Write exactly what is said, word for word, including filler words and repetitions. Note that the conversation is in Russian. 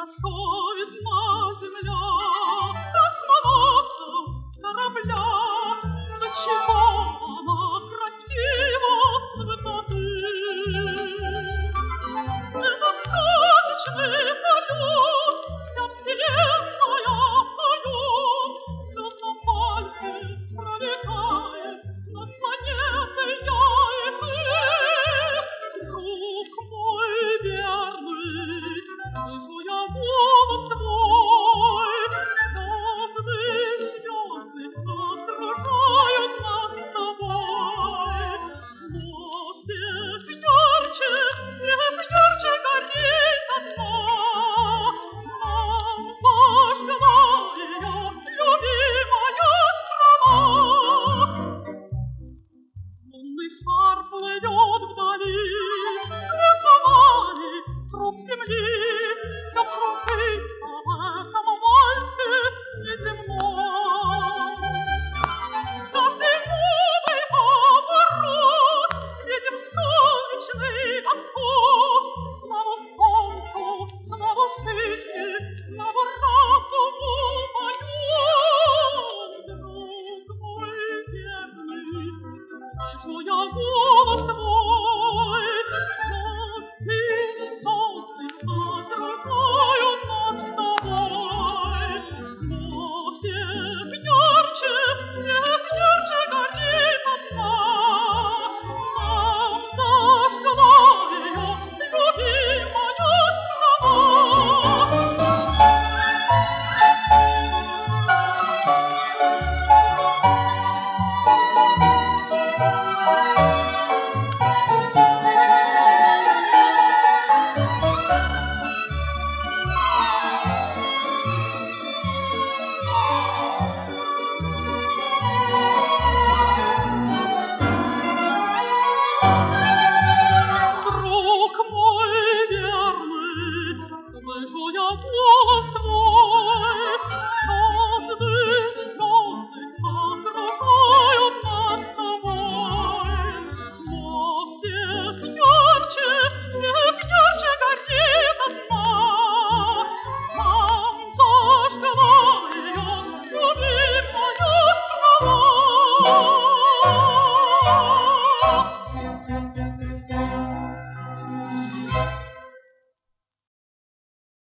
хорошо видна земля космонавтам с корабля. До чего она красива с высоты! Это сказочный полет, вся вселенная поет, в звездном вальсе пролетает над планетой я и ты. Друг мой верный, слышу я голос твой, звезды, звезды окружают нас с тобой. Но всех ярче, всех ярче горит одна, нам зажгла ее любимая страна. Лунный шар плывет вдали, вслед за нами круг земли, все кружится в этом вальсе неземном. Каждый новый оборот видим солнечный восход. Слава солнцу, слава жизни, слава разуму моему. Друг мой верный, слышу я голос